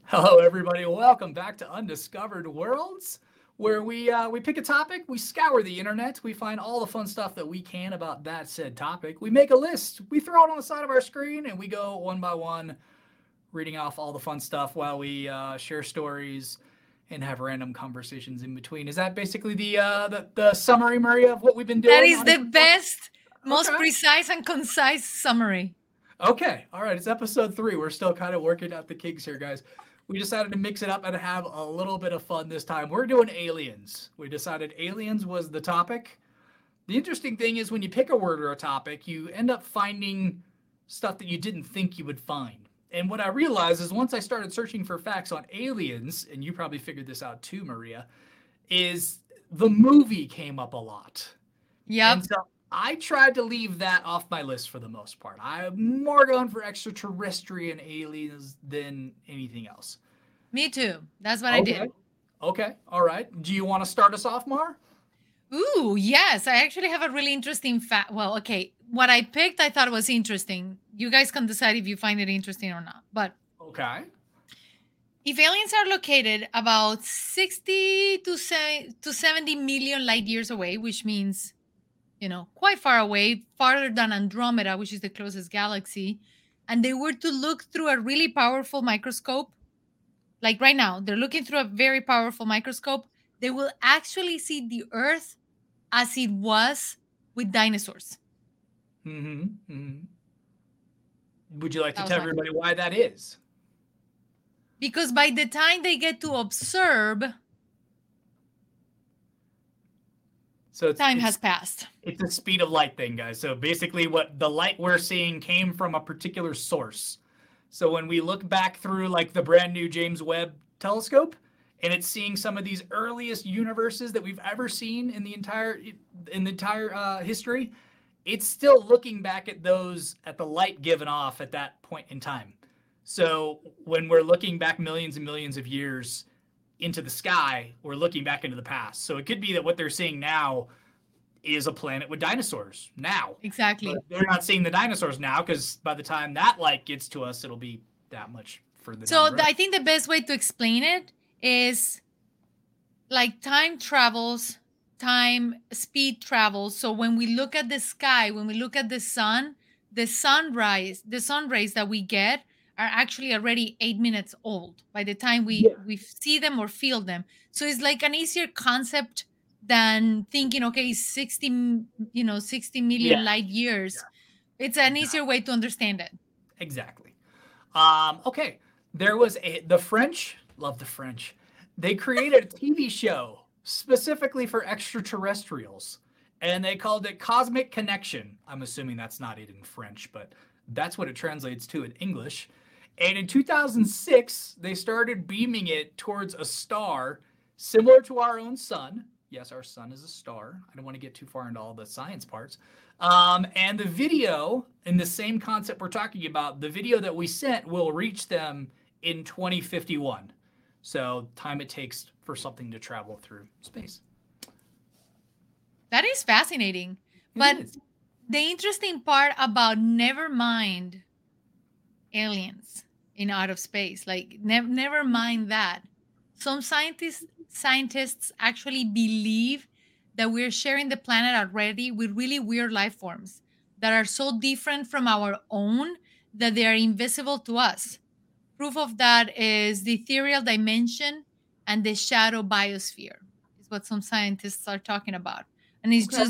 Hello, everybody. Welcome back to Undiscovered Worlds, where we pick a topic, we scour the internet, we find all the fun stuff that we can about that said topic. We make a list, we throw it on the side of our screen, and we go one by one, reading off all the fun stuff while we share stories and have random conversations in between. Is that basically the summary, Maria, of what we've been That doing? is the best, most Okay. precise and concise summary. Okay. All right. It's episode 3. We're still kind of working out the kinks here, guys. We decided to mix it up and have a little bit of fun this time. We're doing aliens. We decided aliens was the topic. The interesting thing is when you pick a word or a topic, you end up finding stuff that you didn't think you would find. And what I realized is once I started searching for facts on aliens, and you probably figured this out too, Maria, is the movie came up a lot. Yep. And so I tried to leave that off my list for the most part. I'm more going for extraterrestrial aliens than anything else. Me too. That's what I Okay. did. Okay. All right. Do you want to start us off, Mar? Ooh, yes. I actually have a really interesting fact. Well, okay. What I picked, I thought was interesting. You guys can decide if you find it interesting or not. But Okay. if aliens are located about 60 to 70 million light years away, which means, quite far away, farther than Andromeda, which is the closest galaxy, and they were to look through a really powerful microscope, like right now, they're looking through a very powerful microscope, they will actually see the Earth as it was with dinosaurs. Mm-hmm. Mm-hmm. Would you like to That was tell my everybody why that is? because by the time they get to observe, So time has passed. it's a speed of light thing, guys. So basically, what the light we're seeing came from a particular source. So when we look back through like the brand new James Webb telescope, and it's seeing some of these earliest universes that we've ever seen in the entire history, it's still looking back at those at the light given off at that point in time. So when we're looking back millions and millions of years into the sky, we're looking back into the past. So it could be that what they're seeing now is a planet with dinosaurs now. But Exactly. they're not seeing the dinosaurs now because by the time that light gets to us, it'll be that much further down So the road. I think the best way to explain it is like time travels, time speed travels. So when we look at the sky, when we look at the sun, the sun rays that we get are actually already 8 minutes old by the time Yeah. we see them or feel them. So it's like an easier concept than thinking, okay, 60 million Yeah. light years. It's an easier way to understand it. Exactly. Okay. There was the French, love the French. They created a TV show specifically for extraterrestrials, and they called it Cosmic Connection. I'm assuming that's not it in French, but that's what it translates to in English. And in 2006, they started beaming it towards a star similar to our own sun. Yes, our sun is a star. I don't want to get too far into all the science parts. And the video, in the same concept we're talking about, the video that we sent will reach them in 2051. So, time it takes for something to travel through space. That is fascinating. It But is. the interesting part about never mind aliens in outer space, like never mind that. Some scientists actually believe that we're sharing the planet already with really weird life forms that are so different from our own that they are invisible to us. Proof of that is the ethereal dimension and the shadow biosphere, is what some scientists are talking about. And it's Okay. just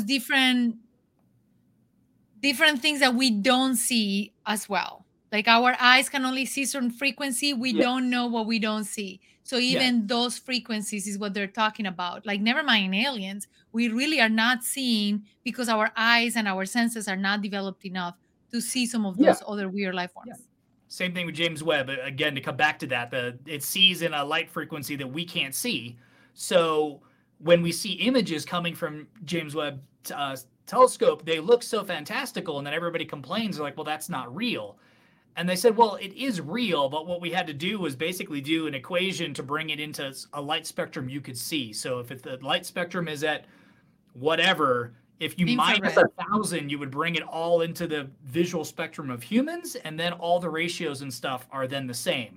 different things that we don't see as well. Like our eyes can only see certain frequency. We Yeah. don't know what we don't see. So Yeah. even those frequencies is what they're talking about. Like never mind aliens, we really are not seeing because our eyes and our senses are not developed enough to see some of Yeah. those other weird life Yeah. forms. Same thing with James Webb. Again, to come back to that, it sees in a light frequency that we can't see. So when we see images coming from James Webb telescope, they look so fantastical, and then everybody complains. They're like, "Well, that's not real." And they said, "Well, it is real, but what we had to do was basically do an equation to bring it into a light spectrum you could see. So if the light spectrum is at whatever, if you minus Infrared. 1,000, you would bring it all into the visual spectrum of humans, and then all the ratios and stuff are then the same.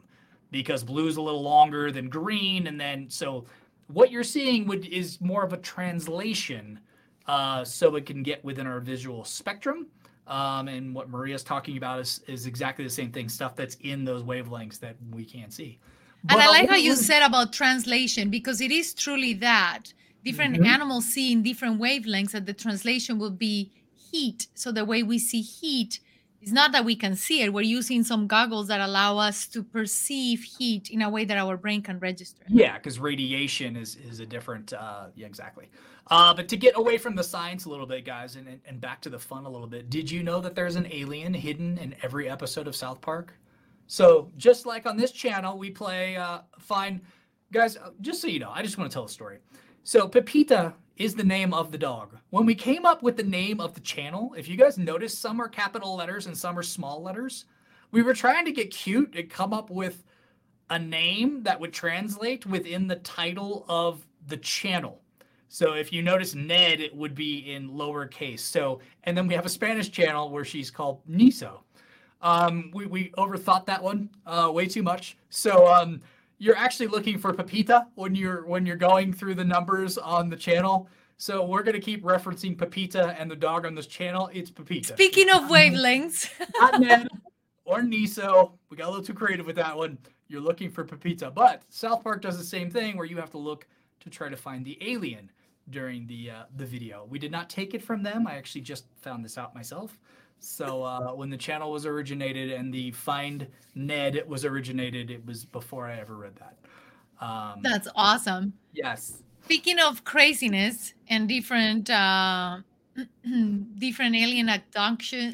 because blue is a little longer than green. And then, so what you're seeing is more of a translation, so it can get within our visual spectrum. And what Maria's talking about is exactly the same thing, stuff that's in those wavelengths that we can't see. And I like how you said about translation, because it is truly that. Different animals see in different wavelengths, that the translation will be heat. So the way we see heat is not that we can see it. We're using some goggles that allow us to perceive heat in a way that our brain can register. Yeah, because radiation is a different, yeah, exactly. But to get away from the science a little bit, guys, and back to the fun a little bit, did you know that there's an alien hidden in every episode of South Park? So just like on this channel, we play, guys, just so you know, I just want to tell a story. So Pepita is the name of the dog. When we came up with the name of the channel, if you guys notice, some are capital letters and some are small letters. We were trying to get cute and come up with a name that would translate within the title of the channel. So if you notice Ned, it would be in lowercase. So, and then we have a Spanish channel where she's called Niso. We overthought that one way too much. So you're actually looking for Pepita when you're going through the numbers on the channel. So we're gonna keep referencing Pepita and the dog on this channel. It's Pepita. Speaking of wavelengths, not Ned or Niso. We got a little too creative with that one. You're looking for Pepita, but South Park does the same thing where you have to look to try to find the alien during the video. We did not take it from them. I actually just found this out myself. So when the channel was originated and the Find Ned was originated, it was before I ever read that. That's awesome. Yes. Speaking of craziness and different different alien abductions.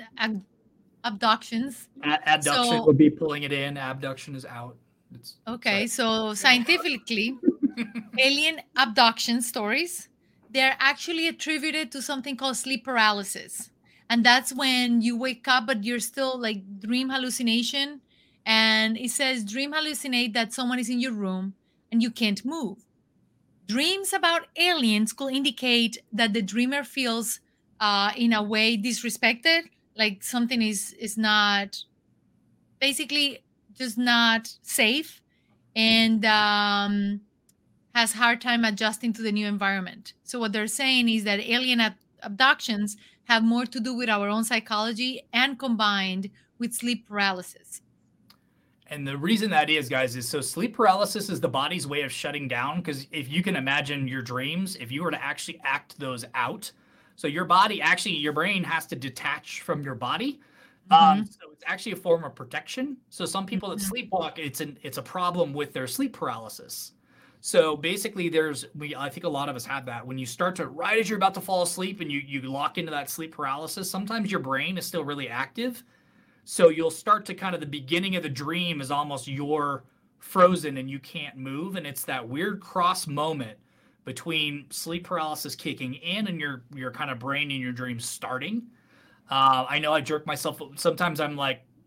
Abduction would be pulling it in. Abduction is out. Okay, so scientifically, alien abduction stories, they're actually attributed to something called sleep paralysis. And that's when you wake up, but you're still like dream hallucination. And it says dream hallucinate that someone is in your room and you can't move. Dreams about aliens could indicate that the dreamer feels in a way disrespected, like something is not, basically just not safe, and has hard time adjusting to the new environment. So what they're saying is that alien abductions have more to do with our own psychology and combined with sleep paralysis. And the reason that is, guys, is so sleep paralysis is the body's way of shutting down. Because if you can imagine your dreams, if you were to actually act those out, so your body, actually, your brain has to detach from your body. So it's actually a form of protection. So some people that sleepwalk, it's a problem with their sleep paralysis. So basically, I think a lot of us have that. When you start to, right as you're about to fall asleep and you lock into that sleep paralysis, sometimes your brain is still really active. So you'll start to kind of, the beginning of the dream is almost you're frozen and you can't move. And it's that weird cross moment between sleep paralysis kicking in and your kind of brain in your dreams starting. I know I jerk myself. Sometimes I'm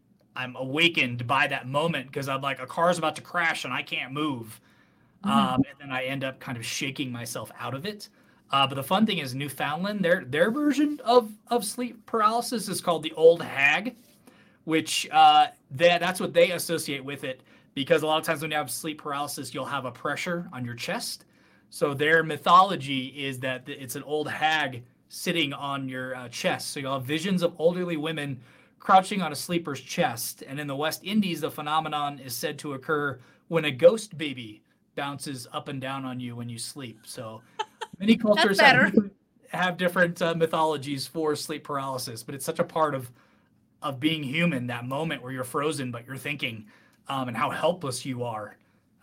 awakened by that moment because I'm like, a car's about to crash and I can't move. And then I end up kind of shaking myself out of it. But the fun thing is Newfoundland, their version of sleep paralysis is called the old hag, which that's what they associate with it, because a lot of times when you have sleep paralysis, you'll have a pressure on your chest. So their mythology is that it's an old hag sitting on your chest. So you'll have visions of elderly women crouching on a sleeper's chest. And in the West Indies, the phenomenon is said to occur when a ghost baby bounces up and down on you when you sleep. So many cultures have different mythologies for sleep paralysis, but it's such a part of being human, that moment where you're frozen, but you're thinking, and how helpless you are.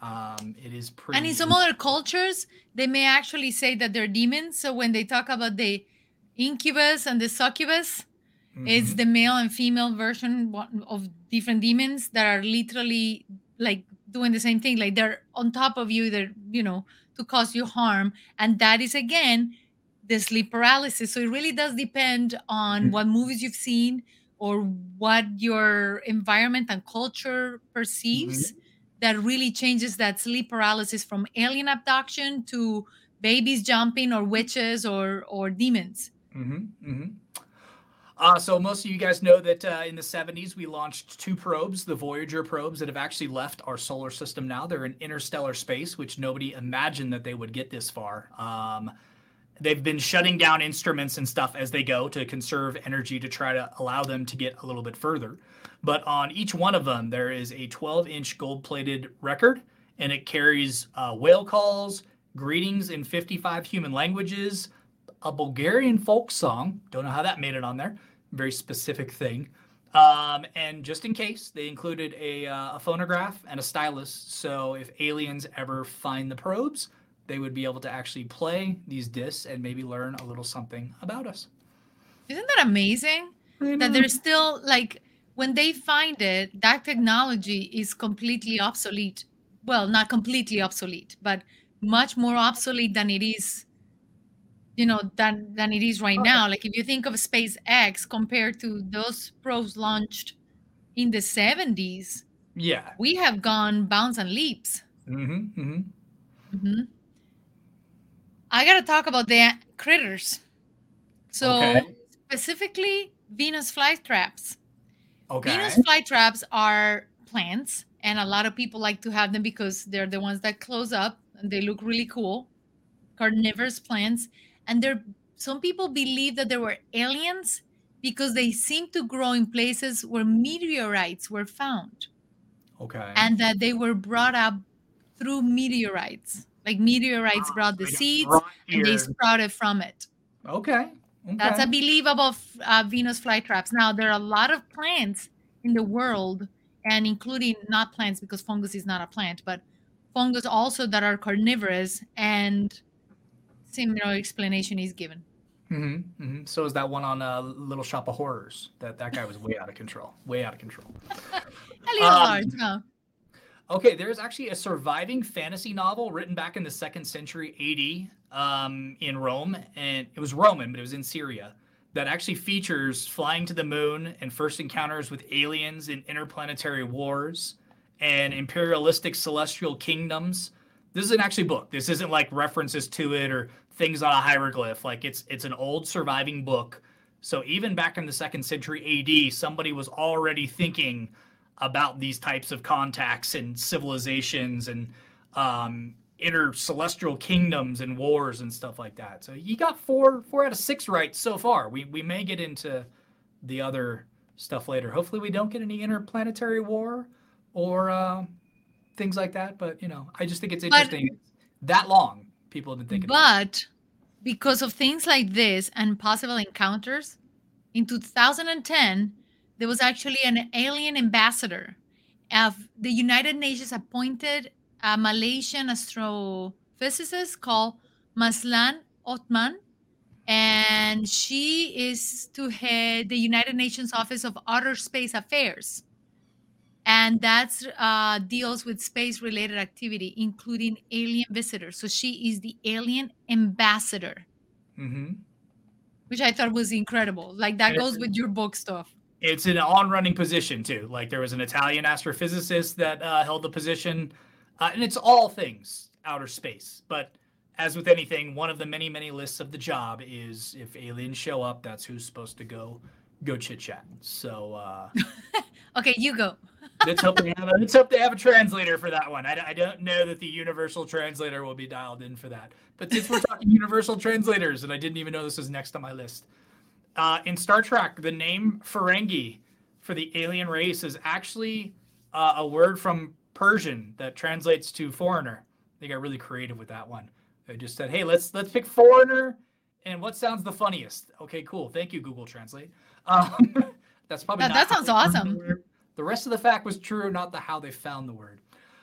It is pretty. And in some other cultures, they may actually say that they're demons. So when they talk about the incubus and the succubus, it's the male and female version of different demons that are literally like doing the same thing. Like they're on top of you, they're, to cause you harm. And that is, again, the sleep paralysis. So it really does depend on what movies you've seen or what your environment and culture perceives that really changes that sleep paralysis from alien abduction to babies jumping or witches or demons. So most of you guys know that in the 70s, we launched 2 probes, the Voyager probes, that have actually left our solar system now. They're in interstellar space, which nobody imagined that they would get this far. They've been shutting down instruments and stuff as they go to conserve energy to try to allow them to get a little bit further. But on each one of them, there is a 12-inch gold-plated record, and it carries whale calls, greetings in 55 human languages, a Bulgarian folk song. Don't know how that made it on there. Very specific thing. And just in case, they included a phonograph and a stylus. So if aliens ever find the probes, they would be able to actually play these discs and maybe learn a little something about us. Isn't that amazing? That there's still, like, when they find it, that technology is completely obsolete. Well, not completely obsolete, but much more obsolete than it is, than it is right now. Like, if you think of SpaceX compared to those probes launched in the 70s, yeah, we have gone bounds and leaps. I got to talk about the critters. So specifically, Venus flytraps. Venus flytraps are plants, and a lot of people like to have them because they're the ones that close up and they look really cool. Carnivorous plants. And some people believe that there were aliens because they seem to grow in places where meteorites were found. And that they were brought up through meteorites. Like meteorites brought the seeds and they sprouted from it. That's a belief about Venus flytraps. Now, there are a lot of plants in the world, and including not plants because fungus is not a plant, but fungus also that are carnivorous, and similar explanation is given. So is that one on Little Shop of Horrors? That guy was way out of control. Way out of control. A little large, no. Okay, there's actually a surviving fantasy novel written back in the 2nd century AD in Rome, and it was Roman, but it was in Syria, that actually features flying to the moon and first encounters with aliens in interplanetary wars and imperialistic celestial kingdoms. This is an actually book. This isn't like references to it or things on a hieroglyph. Like it's an old surviving book. So even back in the 2nd century AD, somebody was already thinking about these types of contacts and civilizations and intercelestial kingdoms and wars and stuff like that. So you got 4 out of 6 right so far. We may get into the other stuff later. Hopefully we don't get any interplanetary war or things like that. But, I just think it's interesting. That long people have been thinking about it. But because of things like this and possible encounters, in 2010, there was actually an alien ambassador. The United Nations appointed a Malaysian astrophysicist called Maslan Othman, and she is to head the United Nations Office of Outer Space Affairs. And that deals with space-related activity, including alien visitors. So she is the alien ambassador, which I thought was incredible. Like, that goes with your book stuff. It's an on-running position, too. Like, there was an Italian astrophysicist that held the position. And it's all things outer space. But as with anything, one of the many, many lists of the job is if aliens show up, that's who's supposed to go chit-chat. So... Okay, you go. Let's hope they have a translator for that one. I don't know that the universal translator will be dialed in for that. But since we're talking universal translators, and I didn't even know this was next on my list, in Star Trek, the name Ferengi for the alien race is actually a word from Persian that translates to foreigner. They got really creative with that one. They just said, "Hey, let's pick foreigner, and what sounds the funniest?" Okay, cool. Thank you, Google Translate. That's probably that sounds awesome. The rest of the fact was true, not how they found the word.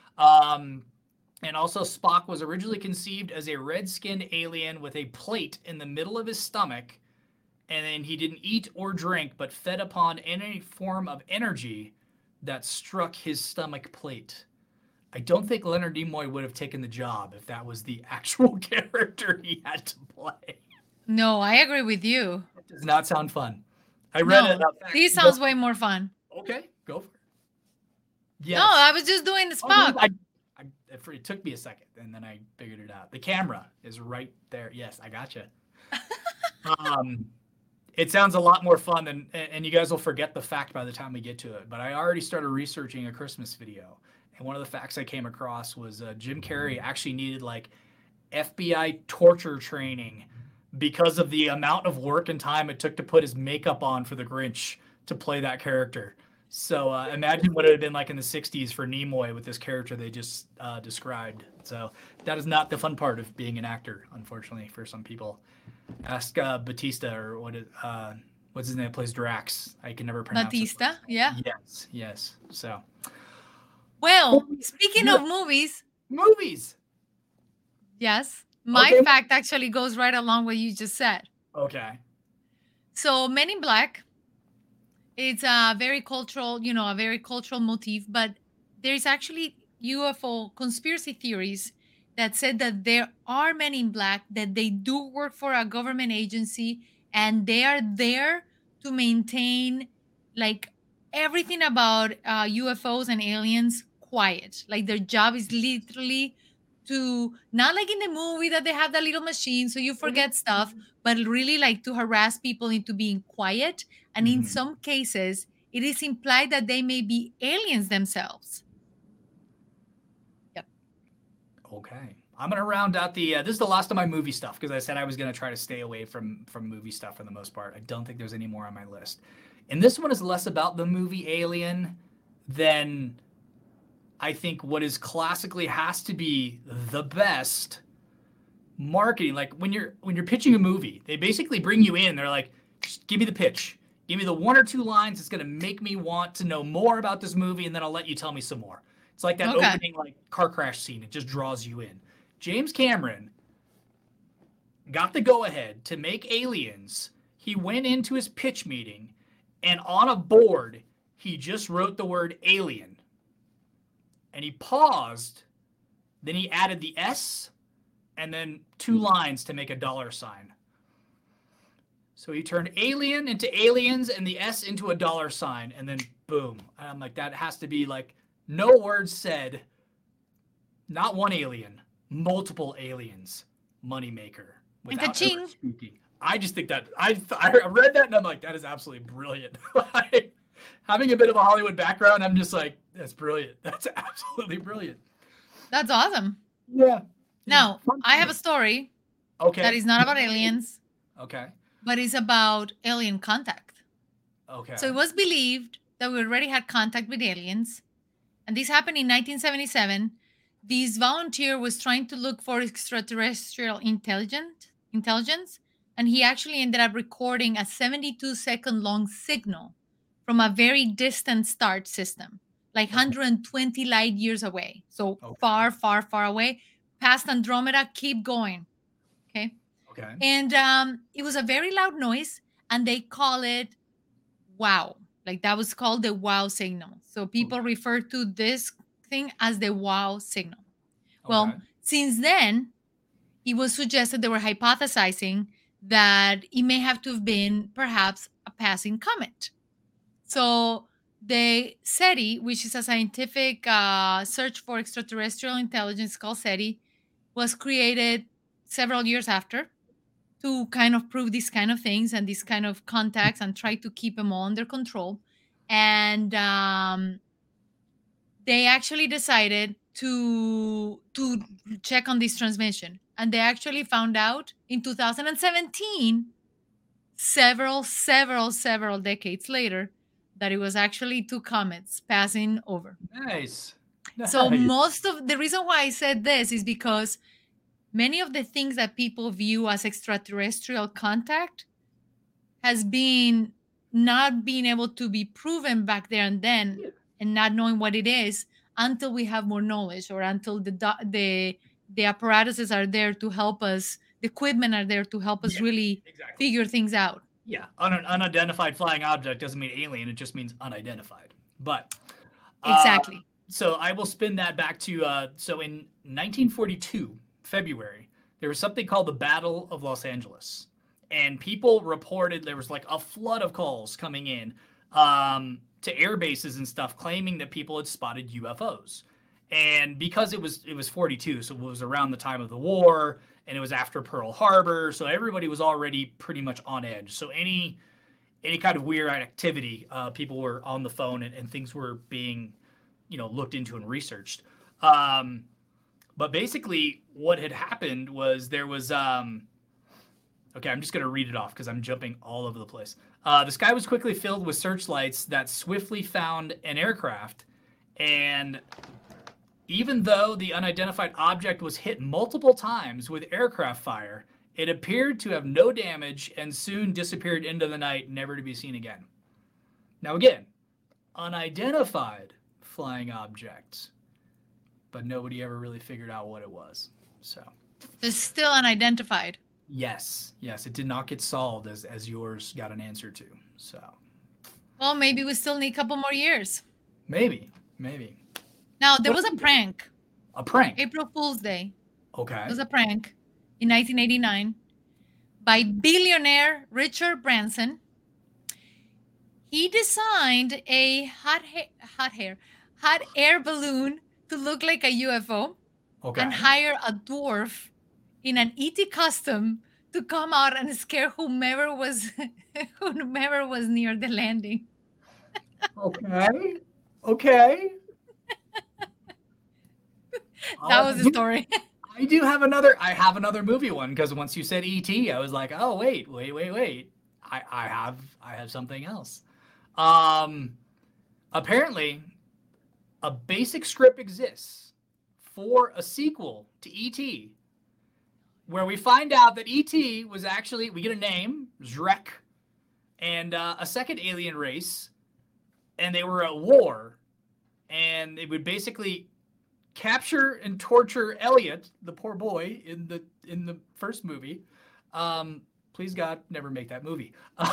And also, Spock was originally conceived as a red-skinned alien with a plate in the middle of his stomach, and then he didn't eat or drink, but fed upon any form of energy that struck his stomach plate. I don't think Leonard Nimoy would have taken the job if that was the actual character he had to play. No, I agree with you. It does not sound fun. I read it. This sounds way more fun. Okay, go for it. Yes. No, I was just doing the Spock. It took me a second, and then I figured it out. The camera is right there. Yes, I gotcha. It sounds a lot more fun than, and you guys will forget the fact by the time we get to it. But I already started researching a Christmas video, and one of the facts I came across was Jim Carrey actually needed like FBI torture training because of the amount of work and time it took to put his makeup on for the Grinch to play that character. So imagine what it had been like in the 60s for Nimoy with this character they just described. So that is not the fun part of being an actor, unfortunately, for some people. Ask Batista or what's his name? Plays Drax. I can never pronounce Batista, it. yeah. Yes. So. Well, speaking of movies. Yes. My fact actually goes right along what you just said. Okay. So Men in Black, it's a very cultural, a very cultural motif, but there's actually UFO conspiracy theories that said that there are Men in Black, that they do work for a government agency, and they are there to maintain like everything about UFOs and aliens quiet. Like their job is literally to, not like in the movie that they have that little machine so you forget stuff, but really like to harass people into being quiet. And in some cases, it is implied that they may be aliens themselves. Yep. Okay. I'm going to round out the, this is the last of my movie stuff because I said I was going to try to stay away from movie stuff for the most part. I don't think there's any more on my list. And this one is less about the movie Alien than I think what is classically has to be the best marketing. Like when you're pitching a movie, they basically bring you in. They're like, just give me the pitch. Give me the one or two lines that's going to make me want to know more about this movie, and then I'll let you tell me some more. It's like that opening like car crash scene. It just draws you in. James Cameron got the go-ahead to make Aliens. He went into his pitch meeting, and on a board, he just wrote the word alien. And he paused, then he added the S, and then two lines to make a dollar sign. So he turned alien into aliens and the S into a dollar sign, and then boom. And I'm like, that has to be like no words said, not one alien, multiple aliens, moneymaker. Without ever speaking. I just think that I read that and I'm like, that is absolutely brilliant. Having a bit of a Hollywood background, I'm just like, that's brilliant. That's absolutely brilliant. That's awesome. Yeah. Now, I have a story. Okay. That is not about aliens. Okay. But it's about alien contact. Okay. So it was believed that we already had contact with aliens. And this happened in 1977. This volunteer was trying to look for extraterrestrial intelligence. And he actually ended up recording a 72-second long signal from a very distant star system, like 120 light years away. So far, far, far away. Past Andromeda, keep going. Okay. And it was a very loud noise, and they call it wow. Like that was called the wow signal. So people refer to this thing as the wow signal. Well, since then, it was suggested, they were hypothesizing that it may have to have been perhaps a passing comet. So the SETI, which is a scientific search for extraterrestrial intelligence called SETI, was created several years after to kind of prove these kind of things and these kind of contacts and try to keep them all under control. And they actually decided to check on this transmission. And they actually found out in 2017, several decades later, that it was actually two comets passing over. Nice. So most of the reason why I said this is because many of the things that people view as extraterrestrial contact has been not being able to be proven back there and then, and not knowing what it is until we have more knowledge, or until the apparatuses are there to help us, the equipment are there to help us really figure things out. Yeah, an unidentified flying object doesn't mean alien; it just means unidentified. But exactly. So I will spin that back to so in 1942, February, there was something called the Battle of Los Angeles, and people reported there was like a flood of calls coming in to air bases and stuff, claiming that people had spotted UFOs. And because it was 42, so it was around the time of the war, and it was after Pearl Harbor, so everybody was already pretty much on edge. So any kind of weird activity, people were on the phone, and things were being, looked into and researched. But basically, what had happened was there was okay, I'm just going to read it off because I'm jumping all over the place. The sky was quickly filled with searchlights that swiftly found an aircraft, and even though the unidentified object was hit multiple times with aircraft fire, it appeared to have no damage and soon disappeared into the night, never to be seen again. Now again, unidentified flying objects, but nobody ever really figured out what it was. So it's still unidentified. Yes, it did not get solved as yours got an answer to. So, well, maybe we still need a couple more years. Maybe. Now, there was a prank. A prank? April Fool's Day. Okay. It was a prank in 1989 by billionaire Richard Branson. He designed a hot air balloon to look like a UFO, and hire a dwarf in an ET costume to come out and scare whomever was near the landing. Okay. That was the story. I have another movie one, because once you said ET, I was like, oh wait. I have something else. Apparently, a basic script exists for a sequel to ET, where we find out that ET was actually, we get a name, Zrek, and a second alien race, and they were at war, and they would basically capture and torture Elliot, the poor boy, in the first movie. Please God, never make that movie.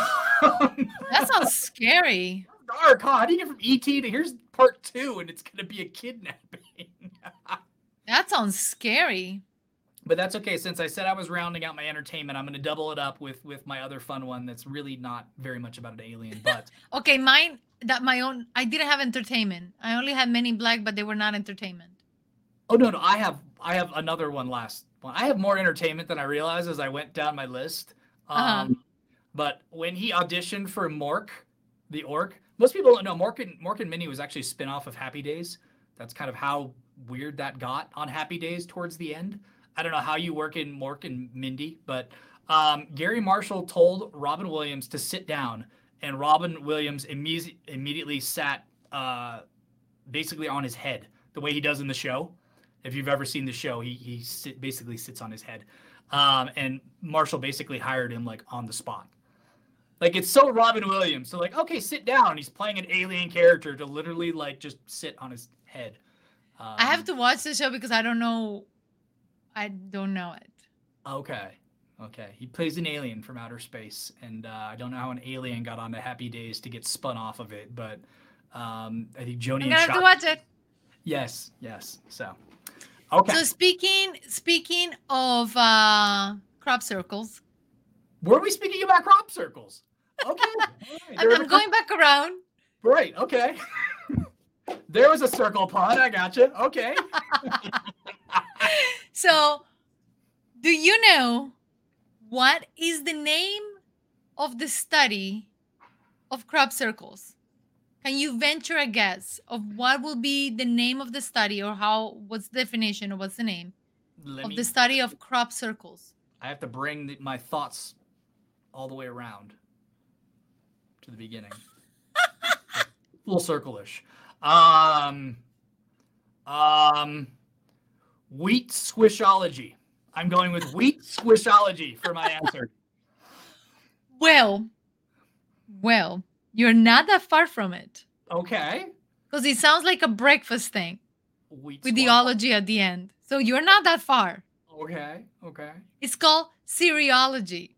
That sounds scary. Dark, huh? How do you get from ET to here's part 2, and it's gonna be a kidnapping? That sounds scary. But that's okay. Since I said I was rounding out my entertainment, I'm going to double it up with my other fun one that's really not very much about an alien. But okay, I didn't have entertainment. I only had Men in Black, but they were not entertainment. Oh no, I have another one last one. I have more entertainment than I realized as I went down my list. But when he auditioned for Mork, the orc, most people don't know Mork and Minnie was actually a spin-off of Happy Days. That's kind of how weird that got on Happy Days towards the end. I don't know how you work in Mork and Mindy, but Gary Marshall told Robin Williams to sit down, and Robin Williams immediately sat basically on his head, the way he does in the show. If you've ever seen the show, he basically sits on his head. And Marshall basically hired him like on the spot. Like, it's so Robin Williams. So like, okay, sit down. He's playing an alien character to literally like just sit on his head. I have to watch the show because I don't know it. Okay. He plays an alien from outer space, and I don't know how an alien got onto Happy Days to get spun off of it, but I think Joni and I have to watch it. Yes. So, okay. So speaking of crop circles. Were we speaking about crop circles? Okay. Right. I'm going back around. Right. Okay. There was a circle pun. I gotcha. Okay. So, do you know what is the name of the study of crop circles? Can you venture a guess of what will be the name of the study, or what's the definition, or what's the name of the study of crop circles? I have to bring my thoughts all the way around to the beginning. Full circle-ish. Wheat squishology. I'm going with wheat squishology for my answer. Well, you're not that far from it. Okay. Because it sounds like a breakfast thing with the ology at the end. So you're not that far. Okay. It's called cerealogy.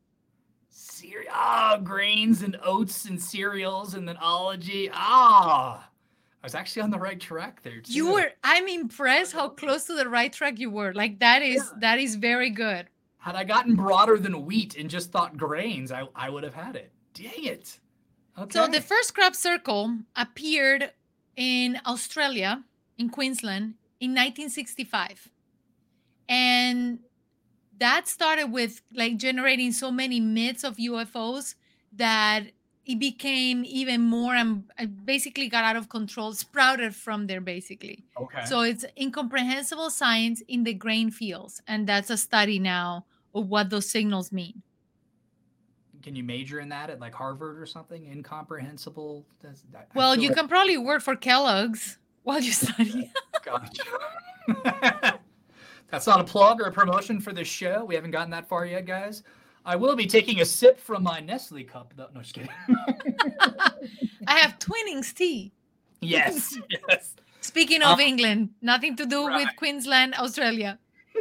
Grains and oats and cereals and then ology. I was actually on the right track there too. I'm impressed how close to the right track you were. Like that is very good. Had I gotten broader than wheat and just thought grains, I would have had it. Dang it. Okay. So the first crop circle appeared in Australia, in Queensland, in 1965. And that started with like generating so many myths of UFOs that it became even more and basically got out of control, sprouted from there basically. Okay. So it's incomprehensible science in the grain fields, and that's a study now of what those signals mean. Can you major in that at like Harvard or something? Incomprehensible. Well, you can probably work for Kellogg's while you study. Gotcha. That's not a plug or a promotion for this show. We haven't gotten that far yet, guys. I will be taking a sip from my Nestle cup. No, just kidding. I have Twinings tea. Yes, yes. Speaking of England, nothing to do right. with Queensland, Australia.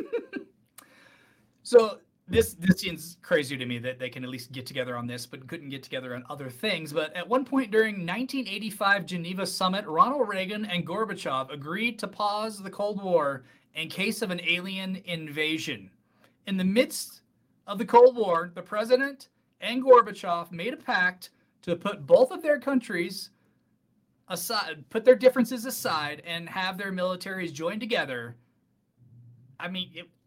So this seems crazy to me that they can at least get together on this, but couldn't get together on other things. But at one point during 1985 Geneva summit, Ronald Reagan and Gorbachev agreed to pause the Cold War in case of an alien invasion. In the midst of the Cold War, the president and Gorbachev made a pact to put both of their countries aside, put their differences aside, and have their militaries join together. I mean,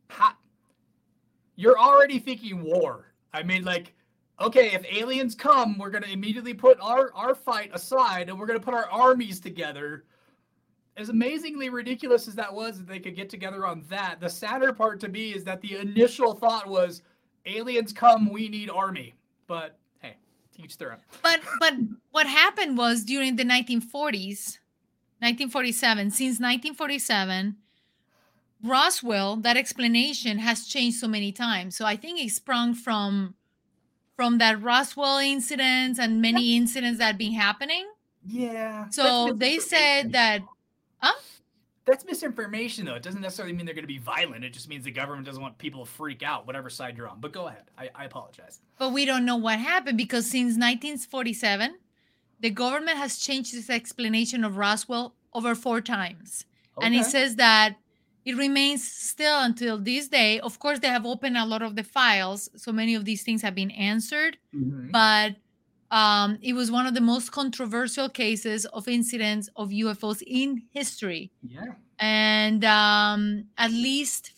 you're already thinking war. I mean, like, okay, if aliens come, we're going to immediately put our fight aside and we're going to put our armies together. As amazingly ridiculous as that was that they could get together on that, the sadder part to me is that the initial thought was, aliens come, we need army. But hey, teach their own. But what happened was during the 1940s, 1947, since 1947, Roswell, that explanation has changed so many times. So I think it sprung from that Roswell incidents and many incidents that had been happening. Yeah. So they said that. That's misinformation, though. It doesn't necessarily mean they're going to be violent. It just means the government doesn't want people to freak out, whatever side you're on. But go ahead. I apologize. But we don't know what happened because since 1947, the government has changed its explanation of Roswell over 4 times. Okay. And it says that it remains still until this day. Of course, they have opened a lot of the files. So many of these things have been answered. Mm-hmm. But it was one of the most controversial cases of incidents of UFOs in history. Yeah. And at least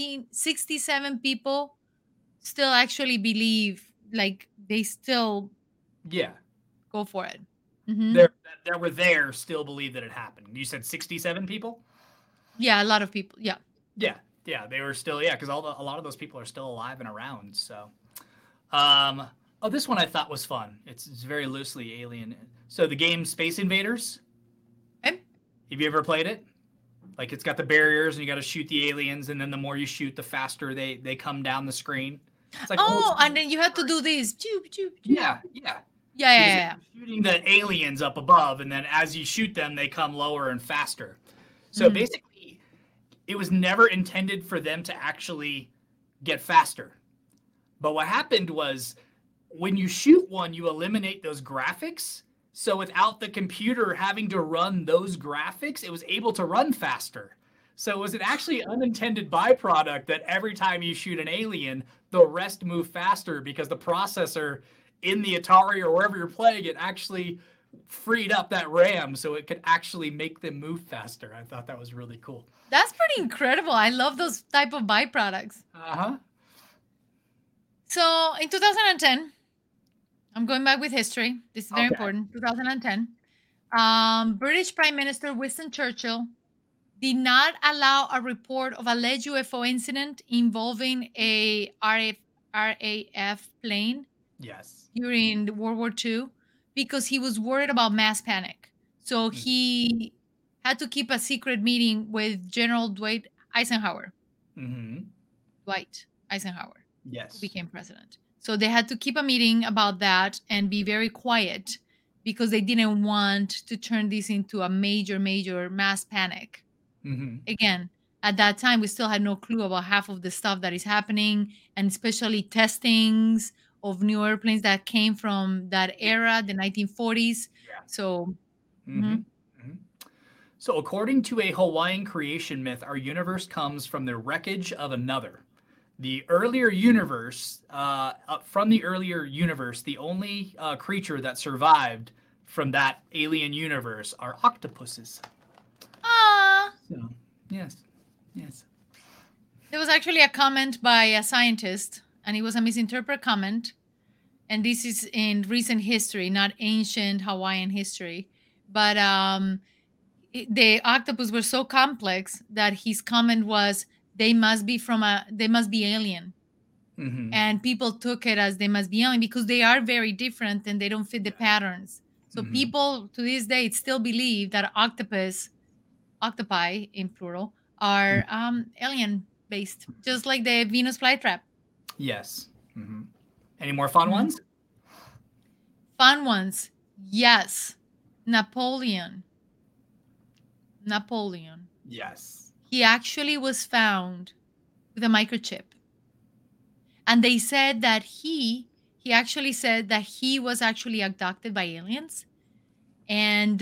67 people still actually believe, like, they still go for it. Mm-hmm. That were there still believe that it happened. You said 67 people? Yeah, a lot of people. Yeah. Yeah. Yeah, they were still, because a lot of those people are still alive and around. So, this one I thought was fun. It's very loosely alien. So the game Space Invaders. Okay. Have you ever played it? Like, it's got the barriers and you got to shoot the aliens, and then the more you shoot, the faster they come down the screen. It's like and then you have to do these. Yeah. Yeah. Shooting the aliens up above, and then as you shoot them, they come lower and faster. So basically, it was never intended for them to actually get faster. But what happened was, when you shoot one, you eliminate those graphics. So without the computer having to run those graphics, it was able to run faster. So it was an actually unintended byproduct that every time you shoot an alien, the rest move faster because the processor in the Atari or wherever you're playing it actually freed up that RAM so it could actually make them move faster. I thought that was really cool. That's pretty incredible. I love those type of byproducts. Uh-huh. So in 2010, I'm going back with history. This is very important. 2010. British Prime Minister Winston Churchill did not allow a report of alleged UFO incident involving a RAF plane during World War II because he was worried about mass panic. So he had to keep a secret meeting with General Dwight Eisenhower. Mm-hmm. Dwight Eisenhower. Yes. Who became president. So they had to keep a meeting about that and be very quiet because they didn't want to turn this into a major mass panic. Mm-hmm. Again, at that time, we still had no clue about half of the stuff that is happening, and especially testings of new airplanes that came from that era, the 1940s. Yeah. So, So according to a Hawaiian creation myth, our universe comes from the wreckage of another. The earlier universe, from the earlier universe, the only creature that survived from that alien universe are octopuses. Ah. So, yes. There was actually a comment by a scientist, and it was a misinterpreted comment. And this is in recent history, not ancient Hawaiian history. But the octopus were so complex that his comment was, they must be alien. Mm-hmm. And people took it as they must be alien because they are very different and they don't fit the patterns. So Mm-hmm. people to this day still believe that octopi in plural, are alien based, just like the Venus flytrap. Yes. Mm-hmm. Any more fun ones? Fun ones. Yes. Napoleon. Yes. He actually was found with a microchip. And they said that he actually said that he was actually abducted by aliens. And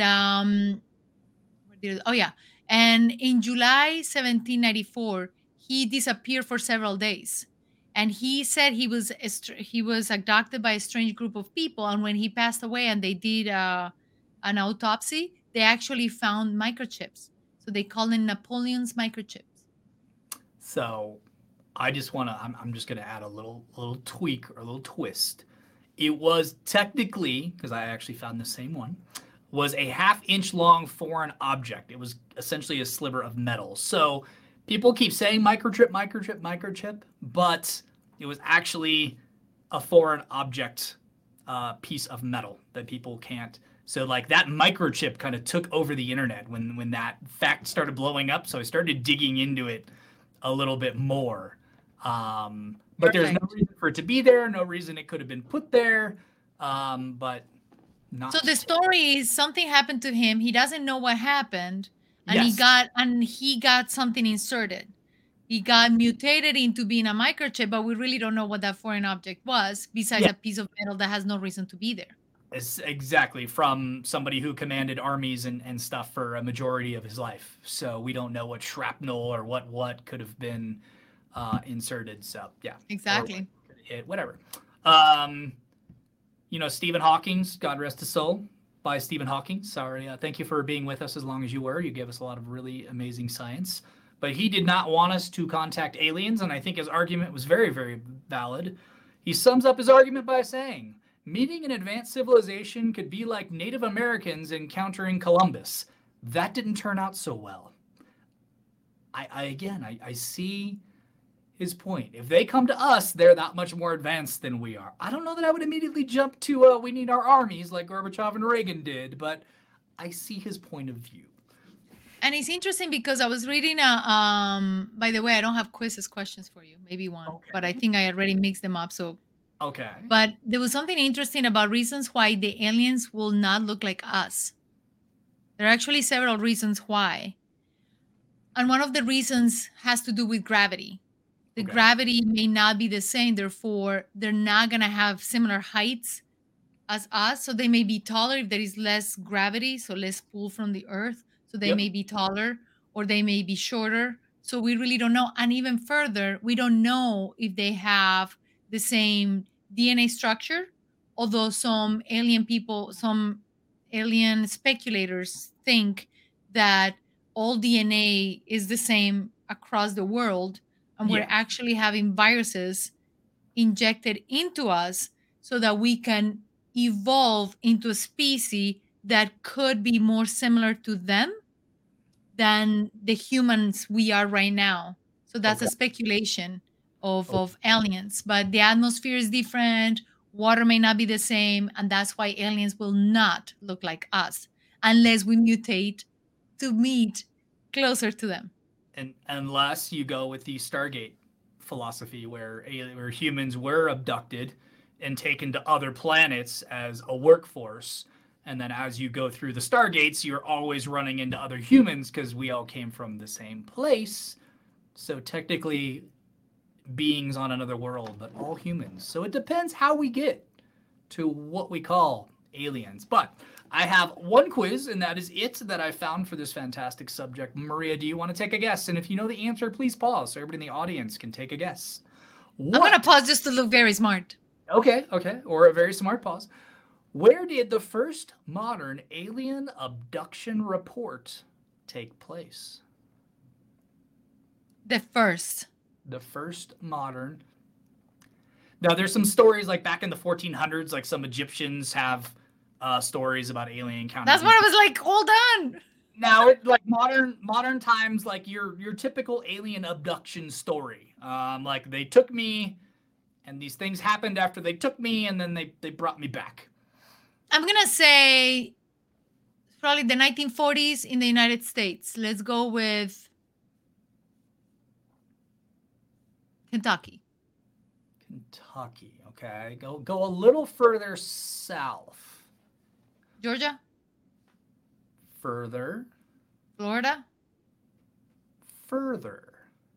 and in July 1794, he disappeared for several days. And he said he was abducted by a strange group of people. And when he passed away and they did an autopsy, they actually found microchips. So they call them Napoleon's microchips. So I just want to, I'm just going to add a little tweak or a little twist. It was technically, because I actually found the same one, was a half-inch long foreign object. It was essentially a sliver of metal. So people keep saying microchip, but it was actually a foreign object piece of metal that people can't. So like that microchip kind of took over the internet when that fact started blowing up. So I started digging into it a little bit more. But there's no reason for it to be there. No reason it could have been put there. But not. So the story is something happened to him. He doesn't know what happened, and Yes. he got something inserted. He got mutated into being a microchip, but we really don't know what that foreign object was, besides a piece of metal that has no reason to be there. It's exactly, from somebody who commanded armies and stuff for a majority of his life. So we don't know what shrapnel or what could have been inserted. So yeah, exactly. Whatever. Stephen Hawking, God rest his soul, by Stephen Hawking. Sorry, thank you for being with us as long as you were. You gave us a lot of really amazing science. But he did not want us to contact aliens, and I think his argument was very, very valid. He sums up his argument by saying, meeting an advanced civilization could be like Native Americans encountering Columbus. That didn't turn out so well. I see his point. If they come to us, they're that much more advanced than we are. I don't know that I would immediately jump to we need our armies like Gorbachev and Reagan did, but I see his point of view. And it's interesting because I was reading by the way, I don't have quizzes questions for you, maybe one, but I think I already mixed them up. So okay. But there was something interesting about reasons why the aliens will not look like us. There are actually several reasons why. And one of the reasons has to do with gravity. The gravity may not be the same, therefore they're not going to have similar heights as us. So they may be taller if there is less gravity, so less pull from the earth. So they may be taller, or they may be shorter. So we really don't know. And even further, we don't know if they have the same DNA structure, although some alien speculators think that all DNA is the same across the world, and we're actually having viruses injected into us so that we can evolve into a species that could be more similar to them than the humans we are right now. So that's a speculation of aliens. But the atmosphere is different, water may not be the same, and that's why aliens will not look like us unless we mutate to meet closer to them. And unless you go with the Stargate philosophy, where humans were abducted and taken to other planets as a workforce, and then as you go through the Stargates, you're always running into other humans because we all came from the same place. So technically, beings on another world, but all humans. So it depends how we get to what we call aliens. But I have one quiz, and that is it that I found for this fantastic subject. Maria, do you want to take a guess? And if you know the answer, please pause so everybody in the audience can take a guess. I'm going to pause just to look very smart. Okay. Or a very smart pause. Where did the first modern alien abduction report take place? The first. The first modern. Now, there's some stories like back in the 1400s, like some Egyptians have stories about alien encounters. That's what I was like. Hold on. Now, like modern times, like your typical alien abduction story. Like they took me, and these things happened after they took me, and then they brought me back. I'm gonna say probably the 1940s in the United States. Let's go with Kentucky. Kentucky. Okay, go a little further south. Georgia. Further. Florida. Further.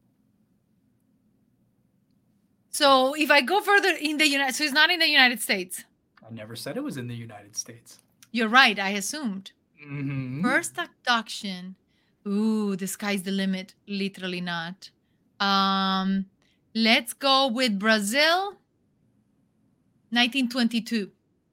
So if I go further in the United, so it's not in the United States. I never said it was in the United States. You're right. I assumed. Mm-hmm. First abduction. Ooh, the sky's the limit. Literally not. Let's go with Brazil. 1922.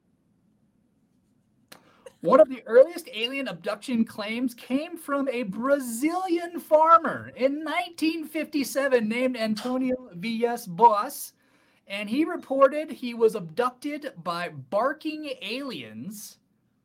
One of the earliest alien abduction claims came from a Brazilian farmer in 1957 named Antonio Villas-Boas, and he reported he was abducted by barking aliens.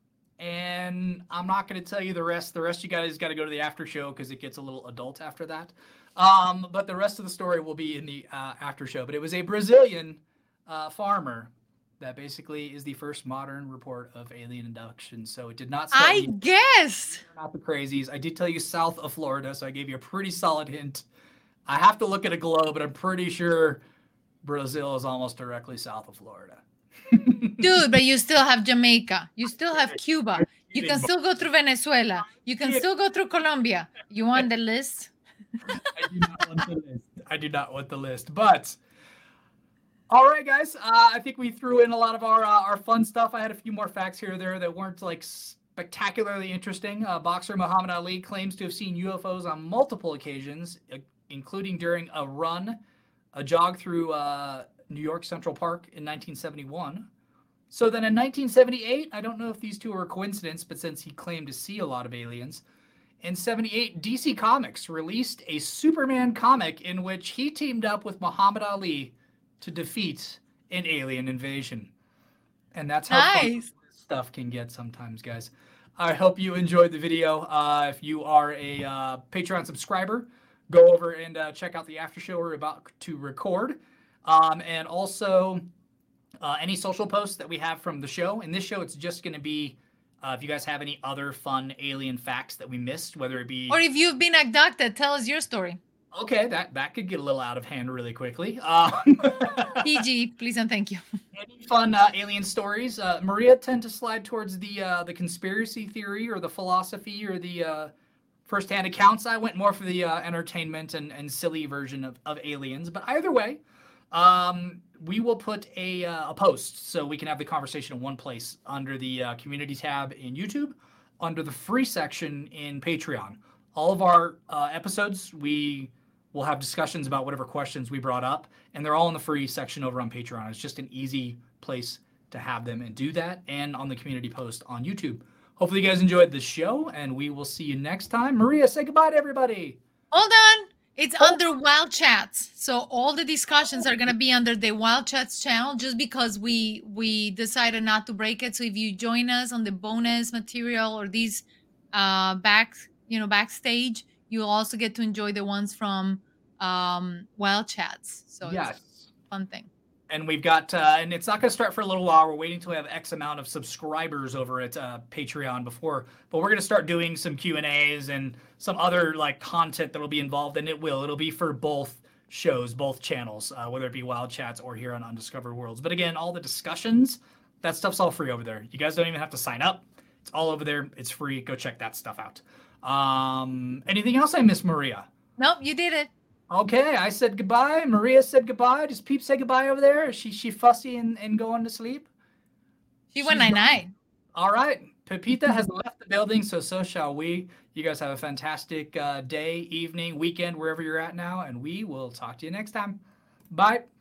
And I'm not going to tell you the rest. The rest you guys got to go to the after show because it gets a little adult after that. But the rest of the story will be in the after show. But it was a Brazilian farmer that basically is the first modern report of alien abduction. So it did not start. I guess. Not the crazies. I did tell you south of Florida, so I gave you a pretty solid hint. I have to look at a globe, but I'm pretty sure Brazil is almost directly south of Florida. Dude, but you still have Jamaica. You still have Cuba. You can still go through Venezuela. You can still go through Colombia. You want the list? I do not want the list. I do not want the list. But all right, guys. I think we threw in a lot of our fun stuff. I had a few more facts here or there that weren't like spectacularly interesting. Boxer Muhammad Ali claims to have seen UFOs on multiple occasions, including during a jog through New York Central Park in 1971. So then in 1978, I don't know if these two are a coincidence, but since he claimed to see a lot of aliens, in 78, DC Comics released a Superman comic in which he teamed up with Muhammad Ali to defeat an alien invasion. And that's how fun this stuff can get sometimes, guys. I hope you enjoyed the video. If you are a Patreon subscriber, go over and check out the after show we're about to record. And also any social posts that we have from the show. In this show, it's just going to be if you guys have any other fun alien facts that we missed, whether it be... Or if you've been abducted, tell us your story. Okay, that could get a little out of hand really quickly. PG, please and thank you. Any fun alien stories? Maria tend to slide towards the conspiracy theory or the philosophy or the firsthand accounts. I went more for the entertainment and silly version of aliens. But either way, we will put a post so we can have the conversation in one place under the community tab in YouTube, under the free section in Patreon. All of our episodes, we will have discussions about whatever questions we brought up, and they're all in the free section over on Patreon. It's just an easy place to have them and do that, and on the community post on YouTube. Hopefully you guys enjoyed the show, and we will see you next time. Maria, say goodbye to everybody. Hold on. It's under Wild Chats. So all the discussions are going to be under the Wild Chats channel just because we decided not to break it. So if you join us on the bonus material or these backstage, you'll also get to enjoy the ones from Wild Chats. So yes, it's a fun thing. And we've got, and it's not going to start for a little while. We're waiting till we have X amount of subscribers over at Patreon but we're going to start doing some Q&As and some other like content that will be involved, and it'll be for both shows, both channels, whether it be Wild Chats or here on Undiscovered Worlds. But again, all the discussions, that stuff's all free over there. You guys don't even have to sign up. It's all over there. It's free. Go check that stuff out. Anything else I missed, Maria? Nope, you did it. Okay, I said goodbye. Maria said goodbye. Does Peep say goodbye over there? Is she fussy and going to sleep? She went night-night. All right. Pepita has left the building, so shall we. You guys have a fantastic day, evening, weekend, wherever you're at now, and we will talk to you next time. Bye.